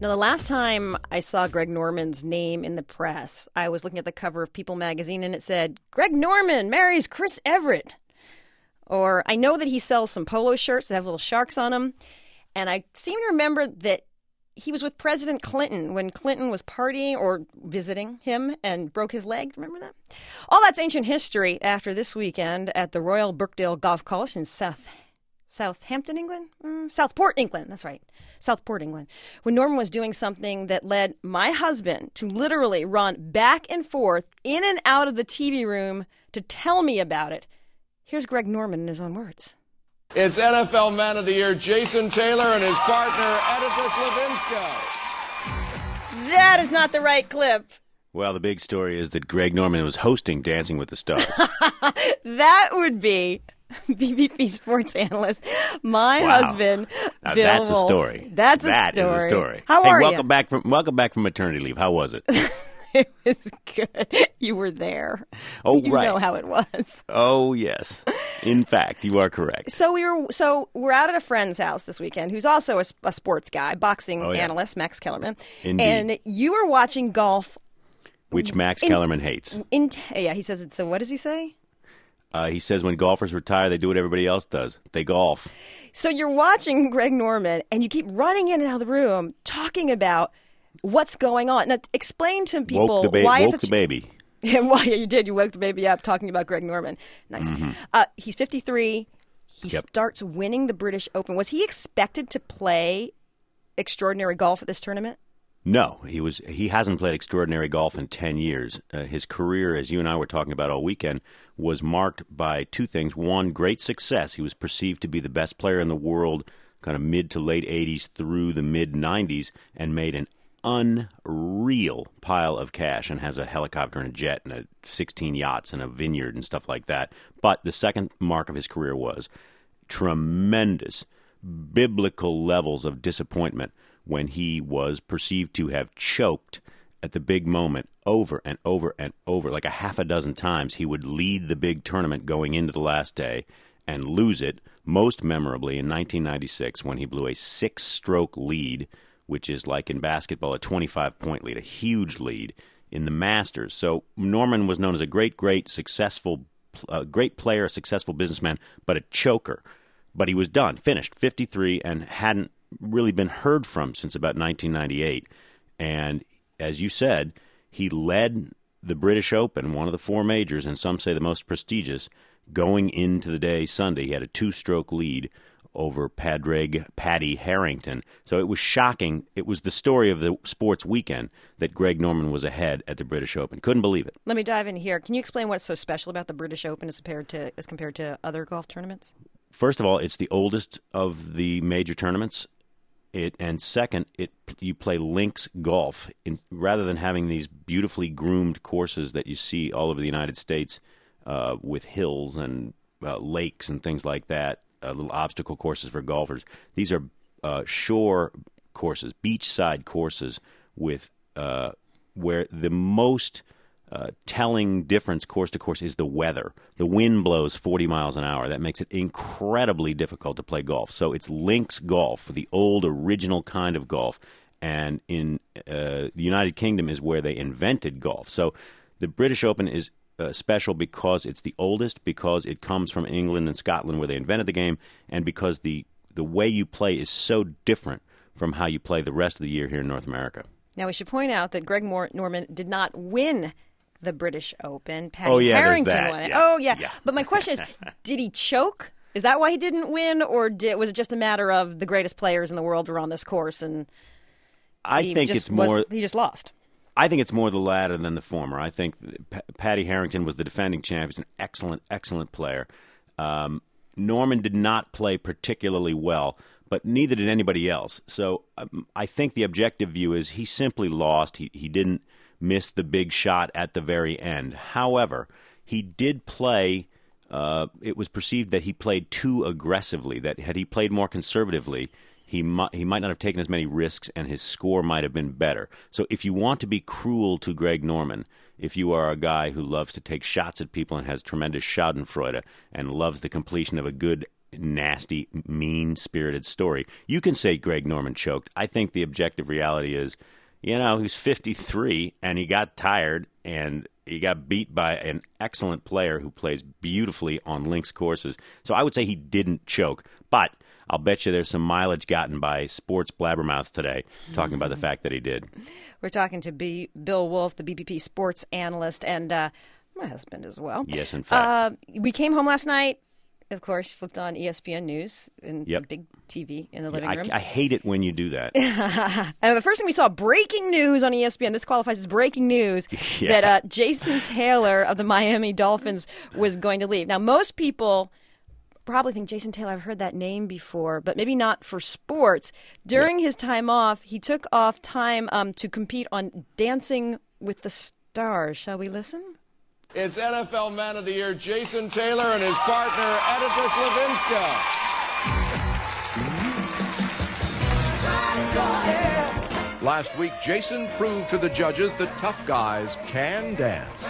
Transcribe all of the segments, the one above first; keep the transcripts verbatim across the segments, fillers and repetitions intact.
Now, the last time I saw Greg Norman's name in the press, I was looking at the cover of People magazine, and it said, Greg Norman marries Chris Everett. Or I know that he sells some polo shirts that have little sharks on them. And I seem to remember that he was with President Clinton when Clinton was partying or visiting him and broke his leg. Remember that? All that's ancient history after this weekend at the Royal Brookdale Golf Course in South Southampton, England? Mm, Southport, England. That's right. Southport, England. When Norman was doing something that led my husband to literally run back and forth in and out of the T V room to tell me about it. Here's Greg Norman in his own words. It's N F L Man of the Year Jason Taylor and his partner, Oedipus Levinska. That is not the right clip. Well, the big story is that Greg Norman was hosting Dancing with the Stars. That would be B B P sports analyst, my Wow. husband, Now, Bill that's a Wolf. story. That's a That story. is a story. How hey, are welcome you? back from welcome back from maternity leave. How was it? It was good. You were there. Oh, you right. know how it was. Oh, yes. In fact, you are correct. So we were so we're out at a friend's house this weekend, who's also a, a sports guy, boxing Oh, yeah. analyst, Max Kellerman. Indeed. And you were watching golf. Which Max in- Kellerman hates. In yeah, he says it. So what does he say? Uh, he says when golfers retire, they do what everybody else does. They golf. So you're watching Greg Norman, and you keep running in and out of the room talking about what's going on. Now, explain to people Woke the, ba- why woke it's the baby. Yeah, well, yeah, you did. You woke the baby up talking about Greg Norman. Nice. Mm-hmm. Uh, he's fifty-three. He Yep. starts winning the British Open. Was he expected to play extraordinary golf at this tournament? No, he was. He hasn't played extraordinary golf in ten years. Uh, his career, as you and I were talking about all weekend, was marked by two things. One, great success. He was perceived to be the best player in the world, kind of mid to late eighties through the mid nineties, and made an unreal pile of cash and has a helicopter and a jet and a sixteen yachts and a vineyard and stuff like that. But the second mark of his career was tremendous biblical levels of disappointment when he was perceived to have choked at the big moment over and over and over. Like a half a dozen times he would lead the big tournament going into the last day and lose it, most memorably in nineteen ninety-six when he blew a six-stroke lead, which is like in basketball a twenty-five point lead, a huge lead in the Masters. So Norman was known as a great, great, successful, uh, great player, a successful businessman, but a choker. But he was done, finished, fifty-three, and hadn't really been heard from since about nineteen ninety-eight. And as you said, he led the British Open, one of the four majors, and some say the most prestigious, going into the day Sunday. He had a two-stroke lead over Padraig Paddy Harrington. So it was shocking. It was the story of the sports weekend that Greg Norman was ahead at the British Open. Couldn't believe it. Let me dive in here. Can you explain what's so special about the British Open as compared to as compared to other golf tournaments? First of all, it's the oldest of the major tournaments. It and second, it you play links golf in, rather than having these beautifully groomed courses that you see all over the United States uh, with hills and uh, lakes and things like that. Uh, little obstacle courses for golfers. These are uh, shore courses, beachside courses with uh, where the most uh, telling difference course to course is the weather. The wind blows forty miles an hour. That makes it incredibly difficult to play golf. So it's links golf, the old original kind of golf. And in uh, the United Kingdom is where they invented golf. So the British Open is Uh, special because it's the oldest, because it comes from England and Scotland where they invented the game, and because the the way you play is so different from how you play the rest of the year here in North America. Now, we should point out that Greg Mor- Norman did not win the British Open. Paddy Oh, yeah, there's Harrington that. won it. Yeah. Oh, yeah. Yeah. But my question is, did he choke? Is that why he didn't win, or did, was it just a matter of the greatest players in the world were on this course and I he think just it's more. was, he just lost? I think it's more the latter than the former. I think P- Paddy Harrington was the defending champ. He's an excellent, excellent player. Um, Norman did not play particularly well, but neither did anybody else. So um, I think the objective view is he simply lost. He he didn't miss the big shot at the very end. However, he did play. Uh, it was perceived that he played too aggressively. That had he played more conservatively, He might, he might not have taken as many risks, and his score might have been better. So if you want to be cruel to Greg Norman, if you are a guy who loves to take shots at people and has tremendous schadenfreude and loves the completion of a good nasty, mean-spirited story. You can say Greg Norman choked. I think the objective reality is, you know, he's fifty-three, and he got tired, and he got beat by an excellent player who plays beautifully on links courses. So I would say he didn't choke. But I'll bet you there's some mileage gotten by sports blabbermouths today talking about the fact that he did. We're talking to B- Bill Wolf, the B P P sports analyst, and uh, my husband as well. Yes, in fact. Uh, we came home last night. Of course, flipped on E S P N News and Yep. the big T V in the living I, room. I hate it when you do that. And the first thing we saw, breaking news on E S P N. This qualifies as breaking news Yeah. that uh, Jason Taylor of the Miami Dolphins was going to leave. Now, most people probably think Jason Taylor, I've heard that name before, but maybe not for sports. During his time off, he took off time um, to compete on Dancing with the Stars. Shall we listen? It's N F L Man of the Year Jason Taylor and his partner Editus Levinska. Last week, Jason proved to the judges that tough guys can dance.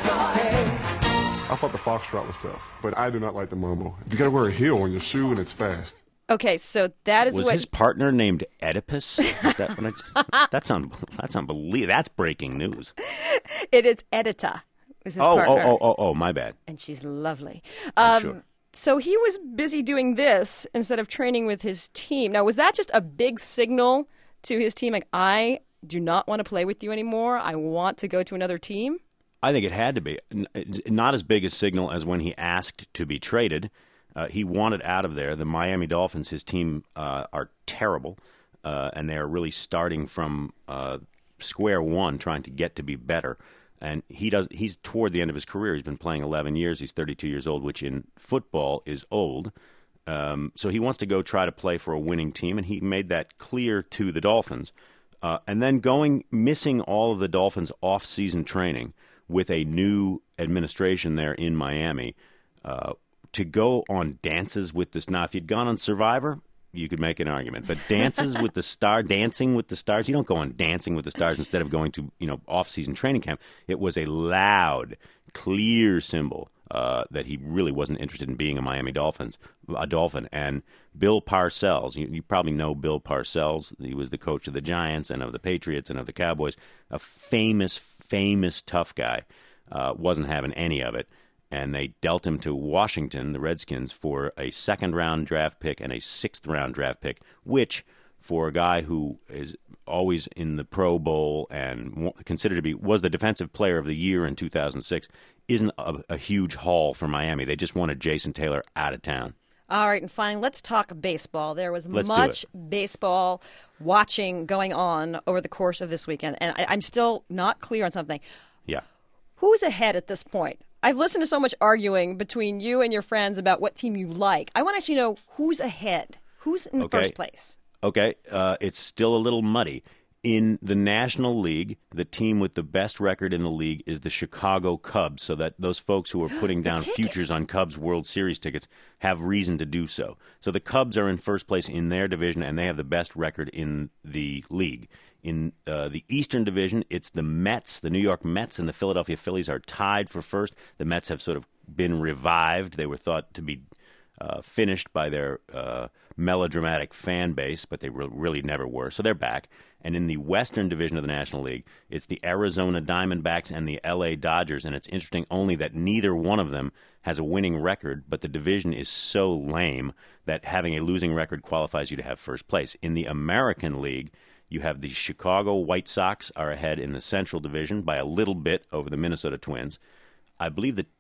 I thought the foxtrot was tough, but I do not like the mambo. You got to wear a heel on your shoe, and it's fast. Okay, so that is Was what... his partner named Oedipus? Is that what I, that's un, that's unbelievable. That's breaking news. It is Edita. Was his Oh, partner. oh, oh, oh, oh, my bad. And she's lovely. I'm Um, sure. So he was busy doing this instead of training with his team. Now, was that just a big signal to his team? Like, I do not want to play with you anymore. I want to go to another team? I think it had to be. N- it's not as big a signal as when he asked to be traded. Uh, he wanted out of there. The Miami Dolphins, his team, uh, are terrible, uh, and they are really starting from uh, square one, trying to get to be better. And he does. He's toward the end of his career. He's been playing eleven years. He's thirty-two years old, which in football is old. Um, so he wants to go try to play for a winning team, and he made that clear to the Dolphins. Uh, and then going missing all of the Dolphins' off-season training with a new administration there in Miami, uh, to go on dances with this. Now, if you'd gone on Survivor, you could make an argument. But dances with the star, dancing with the stars, you don't go on Dancing with the Stars instead of going to, you know, off-season training camp. It was a loud, clear symbol uh, that he really wasn't interested in being a Miami Dolphins, a Dolphin. And Bill Parcells, you, you probably know Bill Parcells. He was the coach of the Giants and of the Patriots and of the Cowboys. A famous, famous tough guy. Uh, wasn't having any of it. And they dealt him to Washington, the Redskins, for a second-round draft pick and a sixth-round draft pick, which, for a guy who is always in the Pro Bowl and considered to be was the Defensive Player of the Year in two thousand six, isn't a, a huge haul for Miami. They just wanted Jason Taylor out of town. All right, and finally, let's talk baseball. There was Let's do much it. baseball watching going on over the course of this weekend, and I, I'm still not clear on something. Yeah. Who's ahead at this point? I've listened to so much arguing between you and your friends about what team you like. I want to actually know who's ahead. Who's in Okay. first place? Okay, uh, it's still a little muddy. In the National League, the team with the best record in the league is the Chicago Cubs, so that those folks who are putting down tickets. futures on Cubs World Series tickets have reason to do so. So the Cubs are in first place in their division, and they have the best record in the league. In uh, the Eastern Division, it's the Mets. The New York Mets and the Philadelphia Phillies are tied for first. The Mets have sort of been revived. They were thought to be uh, finished by their uh, melodramatic fan base, but they re- really never were. So they're back. And in the Western Division of the National League, it's the Arizona Diamondbacks and the L A Dodgers. And it's interesting only that neither one of them has a winning record, but the division is so lame that having a losing record qualifies you to have first place. In the American League, you have the Chicago White Sox are ahead in the Central Division by a little bit over the Minnesota Twins. I believe the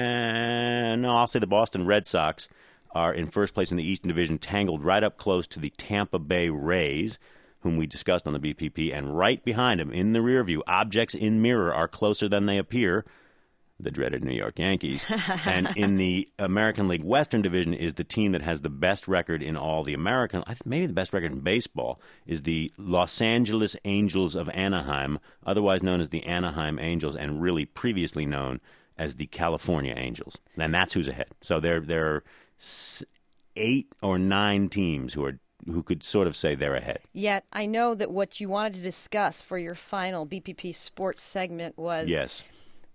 ten, no, I'll say the Boston Red Sox are in first place in the Eastern Division, tangled right up close to the Tampa Bay Rays, whom we discussed on the B P P, and right behind them, in the rear view, objects in mirror are closer than they appear, the dreaded New York Yankees. And in the American League Western Division is the team that has the best record in all the American, I think maybe the best record in baseball, is the Los Angeles Angels of Anaheim, otherwise known as the Anaheim Angels, and really previously known as the California Angels. And that's who's ahead. So there, there are eight or nine teams who are who could sort of say they're ahead. Yet I know that what you wanted to discuss for your final B P P sports segment was Yes.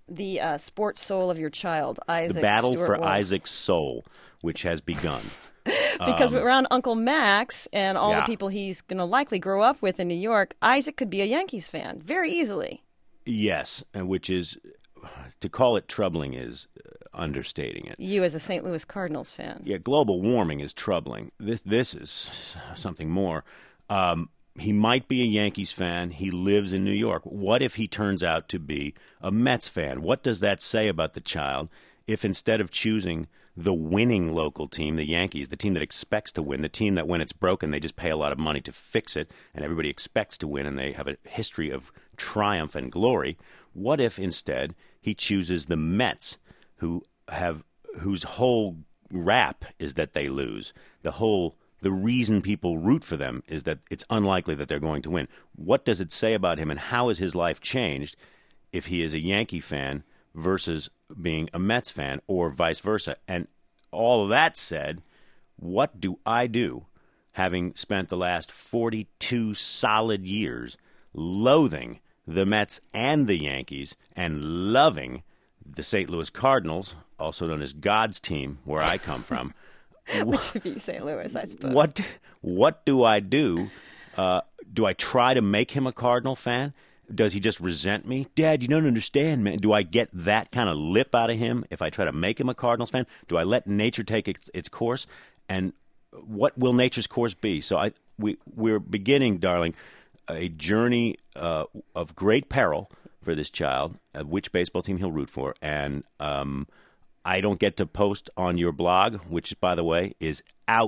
the uh, sports soul of your child, Isaac The battle Stewart for Wolf. Isaac's soul, which has begun. Because um, around Uncle Max and all yeah. the people he's going to likely grow up with in New York, Isaac could be a Yankees fan very easily. Yes, and which is, to call it troubling is uh, understating it. You as a Saint Louis Cardinals fan. Yeah, global warming is troubling. This, this is something more. Um, he might be a Yankees fan. He lives in New York. What if he turns out to be a Mets fan? What does that say about the child if instead of choosing the winning local team, the Yankees, the team that expects to win, the team that when it's broken, they just pay a lot of money to fix it, and everybody expects to win, and they have a history of triumph and glory, what if instead he chooses the Mets, who have whose whole rap is that they lose? The whole the reason people root for them is that it's unlikely that they're going to win. What does it say about him, and how has his life changed if he is a Yankee fan versus being a Mets fan, or vice versa? And all of that said, what do I do, having spent the last forty-two solid years loathing the Mets and the Yankees and loving the Saint Louis Cardinals, also known as God's team, where I come from? Which would be Saint Louis, I suppose. What what do I do? Uh, do I try to make him a Cardinal fan? Does he just resent me? Dad, you don't understand, man. Do I get that kind of lip out of him if I try to make him a Cardinals fan? Do I let nature take its, its course? And what will nature's course be? So I we we're beginning, darling, a journey uh, of great peril for this child, uh, which baseball team he'll root for. And um, I don't get to post on your blog, which, by the way, is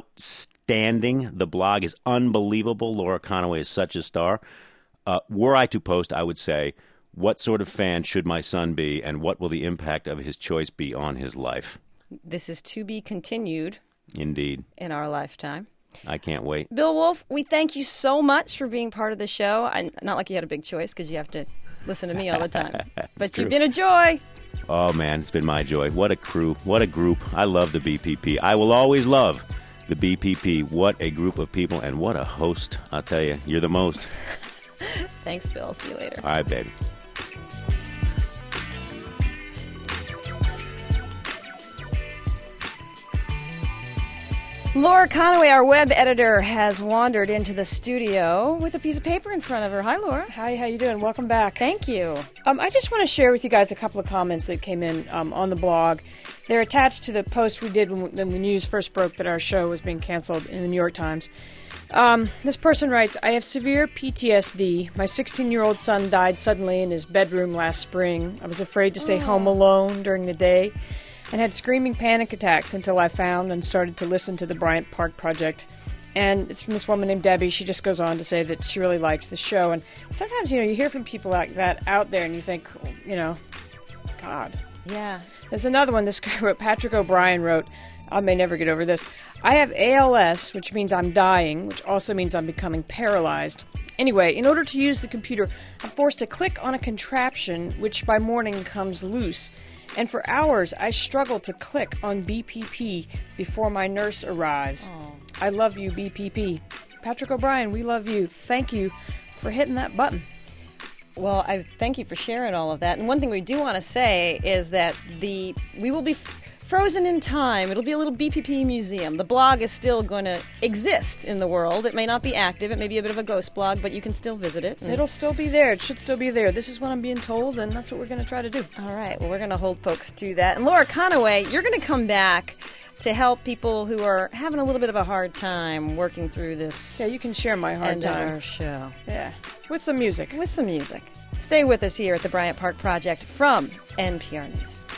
outstanding. The blog is unbelievable. Laura Conaway is such a star. Uh, were I to post, I would say, what sort of fan should my son be, and what will the impact of his choice be on his life? This is to be continued. Indeed. In our lifetime. I can't wait. Bill Wolf, we thank you so much for being part of the show. I, not like you had a big choice because you have to listen to me all the time. But true. You've been a joy. Oh, man, it's been my joy. What a crew. What a group. I love the B P P. I will always love the B P P. What a group of people, and what a host. I'll tell you, you're the most. Thanks, Bill. See you later. All right, baby. Laura Conaway, our web editor, has wandered into the studio with a piece of paper in front of her. Hi, Laura. Hi, how you doing? Welcome back. Thank you. Um, I just want to share with you guys a couple of comments that came in um, on the blog. They're attached to the post we did when, when the news first broke that our show was being canceled in the New York Times. Um, this person writes, I have severe P T S D. My sixteen-year-old son died suddenly in his bedroom last spring. I was afraid to stay oh. home alone during the day and had screaming panic attacks until I found and started to listen to the Bryant Park Project. And it's from this woman named Debbie. She just goes on to say that she really likes the show. And sometimes, you know, you hear from people like that out there and you think, you know, God. Yeah. There's another one. This guy wrote, Patrick O'Brien wrote, I may never get over this. I have A L S, which means I'm dying, which also means I'm becoming paralyzed. Anyway, in order to use the computer, I'm forced to click on a contraption, which by morning comes loose. And for hours, I struggle to click on B P P before my nurse arrives. Aww. I love you, B P P. Patrick O'Brien, we love you. Thank you for hitting that button. Well, I thank you for sharing all of that. And one thing we do want to say is that the we will be f- frozen in time. It'll be a little B P P museum. The blog is still going to exist in the world. It may not be active. It may be a bit of a ghost blog, but you can still visit it. It'll still be there. It should still be there. This is what I'm being told, and that's what we're going to try to do. All right. Well, we're going to hold folks to that. And Laura Conaway, you're going to come back to help people who are having a little bit of a hard time working through this. Yeah, you can share my hard end time. Of our show. Yeah, with some music. With some music. Stay with us here at the Bryant Park Project from N P R News.